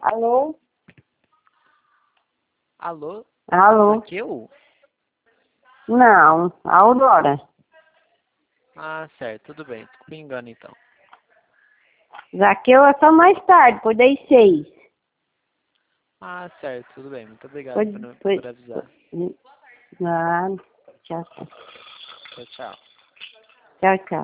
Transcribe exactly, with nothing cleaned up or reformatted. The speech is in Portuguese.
Alô? Alô? Alô? Zaqueu? Não, a Aurora. Ah, certo, tudo bem. Desculpa o engano, então. Zaqueu é só mais tarde, por das seis. Ah, certo, tudo bem. Muito obrigado Foi, por, foi, por avisar. Nada. Tchau, tchau. Tchau, tchau. Tchau, tchau.